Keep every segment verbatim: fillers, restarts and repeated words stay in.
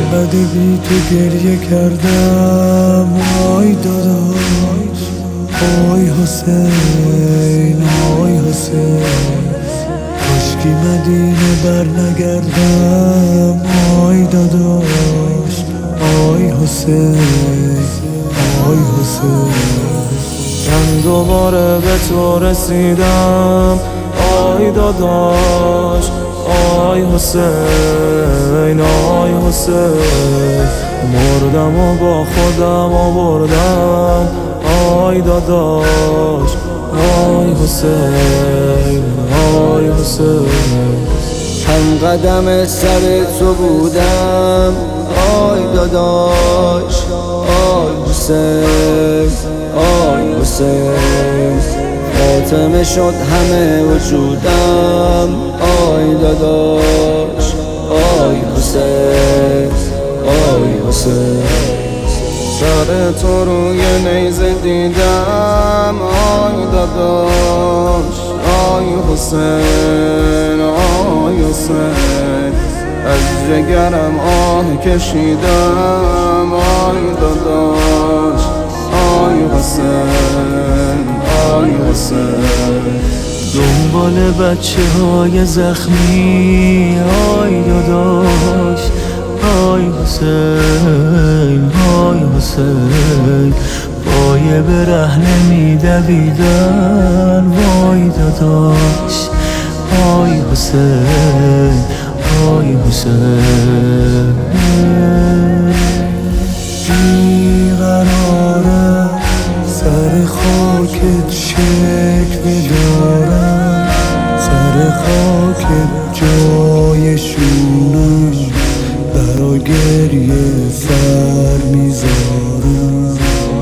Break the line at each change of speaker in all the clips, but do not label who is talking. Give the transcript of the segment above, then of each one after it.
چقدر بی تو گریه کردم آی داداش، آی حسین، آی حسین. کاشکی مدینه بر نگردم آی داداش، آی حسین، آی حسین.
من دوباره به تو رسیدم آی داداش، آی حسین، آی حسین. مردم و با خودم آوردم آی داداش، آی حسین، آی حسین.
هم قدم سر تو بودم آی داداش، آی حسین، آی حسین. فاطمه شد همه وجودم آی داداش، آی حسین، آی حسین. سر تو روی نیزه دیدم آی داداش، آی حسین، آی حسین. از جگرم آه کشیدم آی داداش، آی حسین، آی حسین.
دنبال بچه های زخمی آی داداش، آی حسین، آی حسین. پای برهنه میدویدن وای داداش، آی حسین، آی حسین.
بیقرارم سر خاکت شکوه دارم، سر خاکت جایشونم، برا گریه سر میذارم.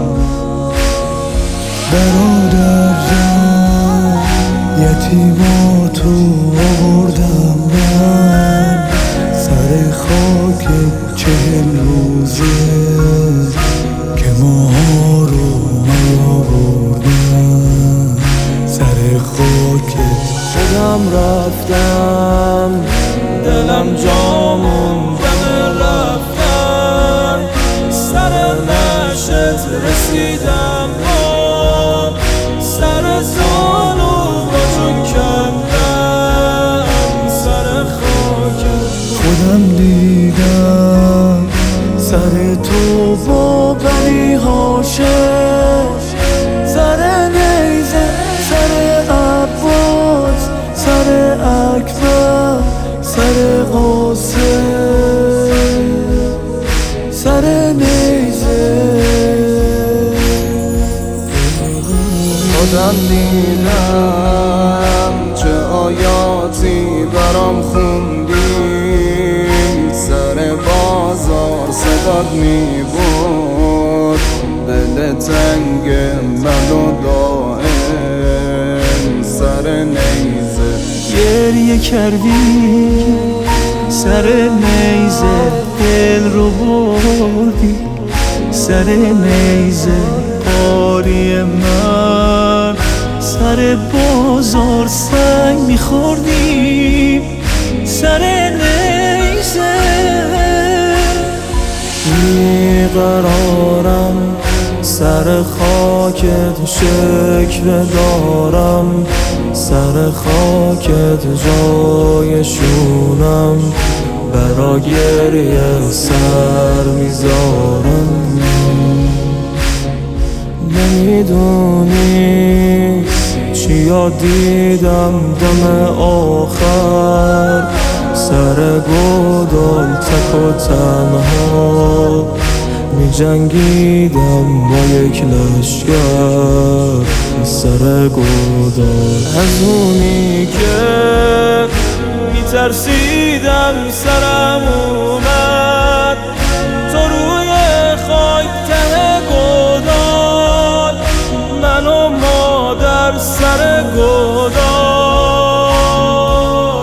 برادر جان یتیماتو آوردم من، سر خاکت چهل روزه که ماها رو نیاوردم. سر خاکت
خودم رفتم، دلم جا موندم رفتم. سر نشت رسیدم با سر زانو با جون کندم. سر خاکت
خودم دیدم سر تو با بنی هاشم، سر نیزه، سر عباس، سر اکبر، سر قاسم، سر نیزه.
خودم دیدم چه آیاتی برام خوندی، سر بازار صدات می بود دل تنگ منو دائم. سر نیزه
گریه کردی، سر نیزه دل رو بردی. سر نیزه باری من، سر بازار سنگ میخوردی. سر نیزه بیقرارم سر خاکت شکوه دارم، سر خاکت جایشونم، برا گریه سر میذارم. نمیدونی چیا دیدم دم آخر، سر گودال تک و تنها می جنگیدم با یک لشگر. سر گودال از اونی که می ترسیدم سرم اومد، تو روی خاک ته گودال، من و مادر سر گودال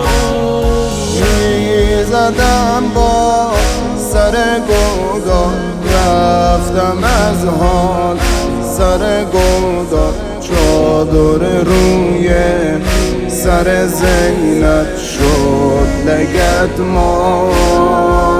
می زدم با سر گودال. رفتم از حال سر گودال، چادر روی سر زینت شد لگد ما.